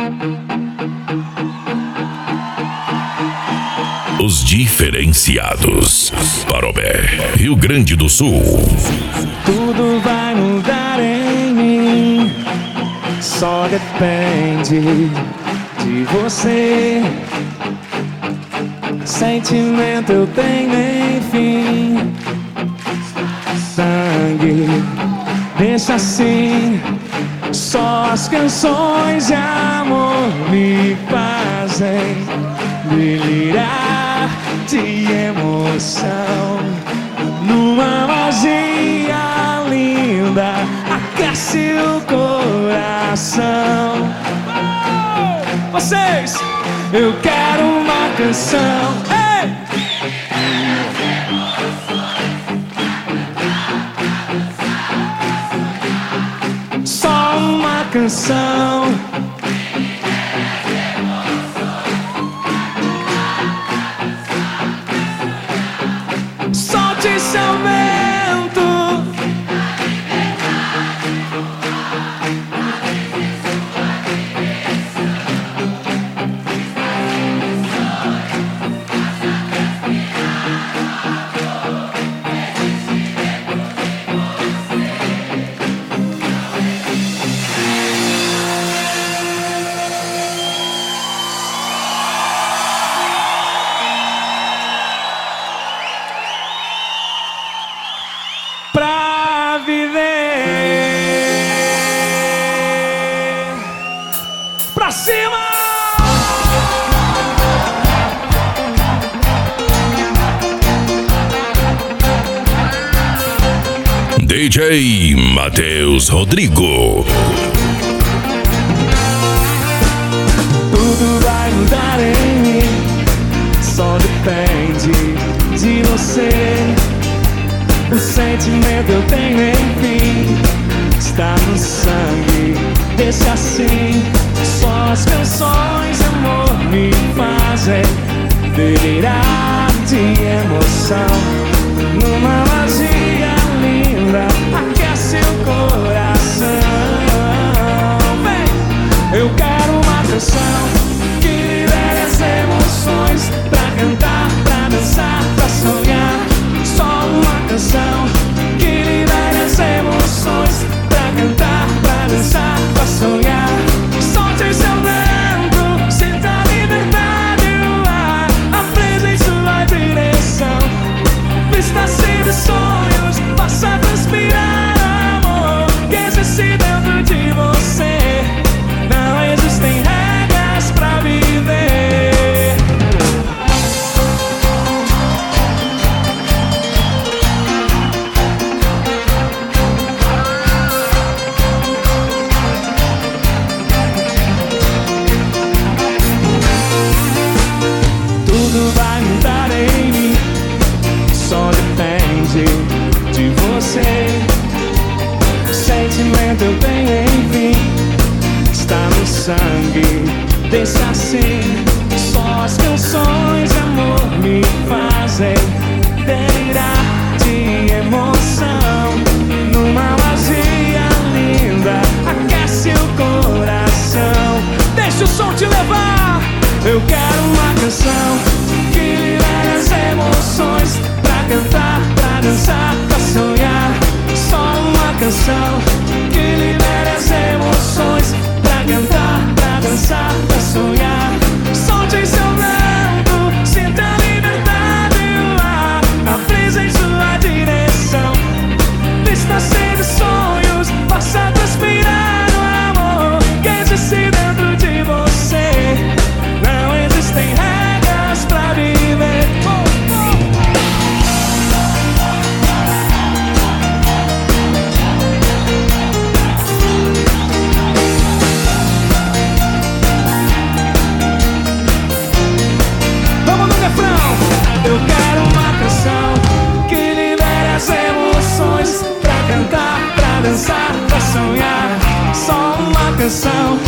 Os diferenciados. Parobé, Rio Grande do Sul. Tudo vai mudar em mim, só depende de você. Sentimento eu tenho, enfim. Sangue, deixa assim. Só as canções de amor me fazem delirar de emoção. Numa magia linda, aquece o coração. Vocês, eu quero uma canção. Ei! Só uma canção. Solte seu vento. Pra viver. Pra cima! DJ Matheus Rodrigo. Tudo vai mudar em mim, só depende de você. O sentimento eu tenho, enfim, está no sangue, deixa assim. Só as canções de amor me fazem delirar de emoção. Numa magia linda, aquece o coração. Vem, eu quero uma canção que libere as emoções, pra cantar, pra dançar, pra sonhar. Só uma canção que libere as emoções, pra cantar, pra dançar, pra sonhar. Solte seu vento, sinta a liberdade no ar, aprenda em sua direção. Vista-se dos sonhos, faça transpirar amor que existe dentro de você. Não existem regras pra viver. Tudo vai mudar em mim, só depende de você. Sentimento eu tenho, enfim, está no sangue, deixa assim. Só as canções de amor me fazem delirar de emoção. Numa magia linda, aquece o coração. Deixa o som te levar. Eu quero uma canção que libere as emoções, pra cantar, pra dançar, pra sonhar. Só uma canção que libere as emoções, pra cantar, pra dançar, pra sonhar. Solte seu vento, sinta a liberdade no ar, a brisa em sua direção. Vista-se dos sonhos, faça transpirar o amor que existe dentro de você. Não existem regras pra viver. Vamos no refrão. Eu quero uma canção que libere as emoções, pra cantar, pra dançar, pra sonhar. Só uma canção